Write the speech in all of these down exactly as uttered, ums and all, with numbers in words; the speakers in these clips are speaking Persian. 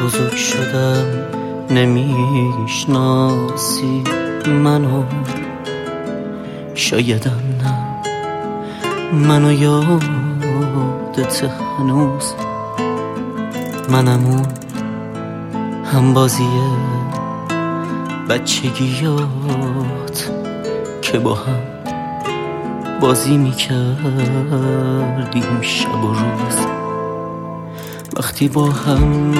بزرگ شدم نمیشناسی منو، شایدم نه منو یادت هنوز، منم اون هم بازیه بچگیات که با هم بازی میکردیم شب و روز، وقتی با هم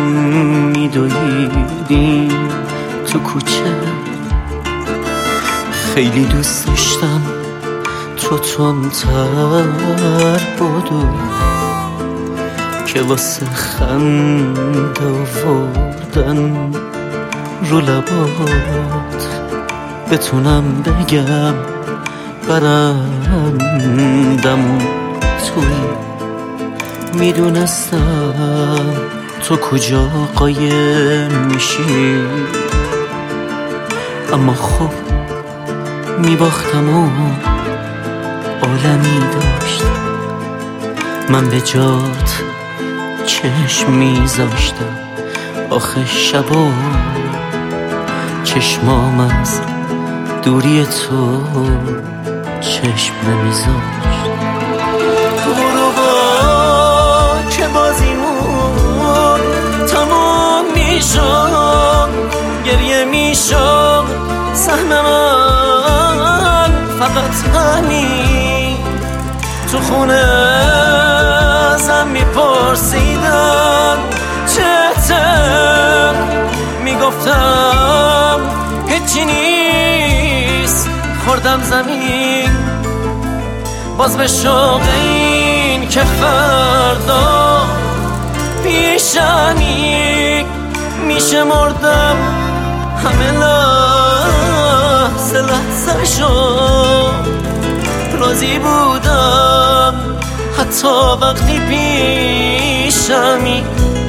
میدویدیم تو کوچه. خیلی دوست داشتم تو تندتر بدوی که واسه خنده آوردن رو لبات بتونم بگم برندم توی. میدونستم تو کجا قایم میشی، اما خب میباختم و عالمی داشتم. من به جات چشم میذاشتم، آخه شبا چشمام از دوری تو چشم نمیذاشت. غروبا که بازیمون تمام میشم، گریه میشم سهم من فقط همین. تو خونه ازم میپرسیدن چته، میگفتم هیچی نیست، خوردم زمین. باز به شوق این که فردا پیشمی میشه مردم، همه لحظه لحظه شو راضی بودم، حتی وقتی پیشمی.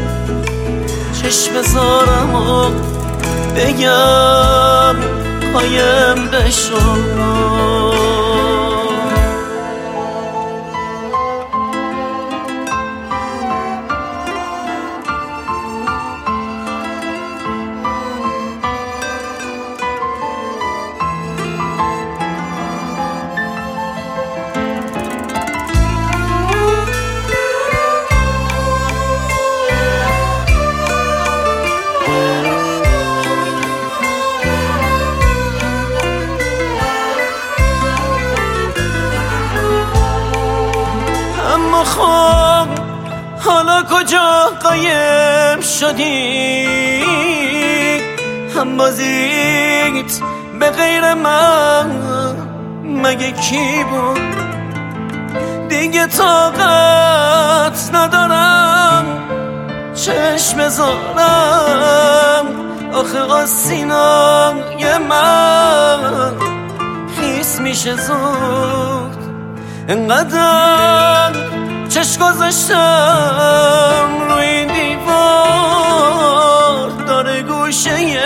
چشم زارم و بگم قایم بشو. اما خب حالا کجا قایم شدی؟ هم بازیت به غیر من مگه کی بود؟ دیگه طاقت ندارم چشم زارم، آخه آسینای من خیس میشه زود. انقدر چشم گذاشتم روی این دیوار، داره گوشه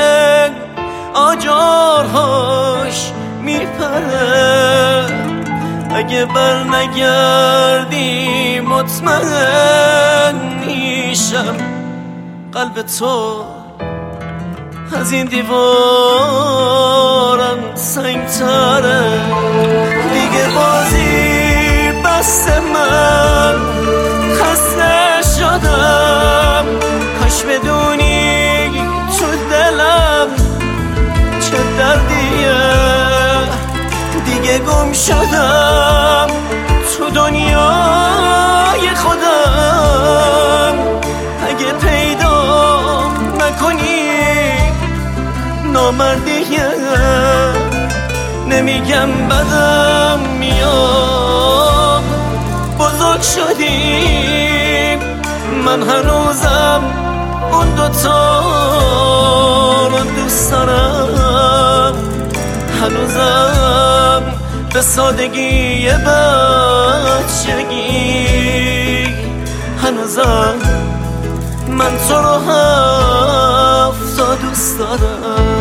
آجارهاش میپره. اگه بر نگردی مطمئن میشم قلب تو از این دیوارم سنگتره. دیگه بازی بست، من خسته شدم. کاش بدونی تو دلم چه دردیه. دیگه گم شدم تو دنیای خودم. اگه پیدا نکنی نامردیه، نمیگم بدم میاد. بزرگ شدیم، من هنوزم اون دوتا رو دوست دارم. هنوزم به سادگی بچگی، هنوزم من تو رو هفت تا دوست دارم.